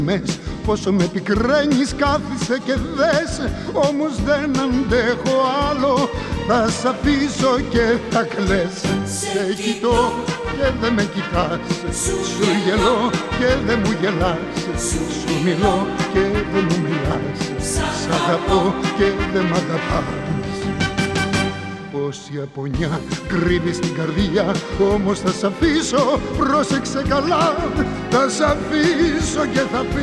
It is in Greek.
Πόσο με πικραίνεις, κάθισε και δες. Όμως δεν αντέχω άλλο, θα σ' αφήσω και θα κλαις. Σε κοιτώ και δεν με κοιτάς, σου γελώ και δεν μου γελάς, σου μιλώ και δεν μου μιλάς, σ' αγαπώ και δεν μ' αγαπάς. Πόση απονιά κρύβεις στην καρδιά, όμως θα σ' αφήσω, πρόσεξε καλά. Θα σ' αφήσω και θα φύγω.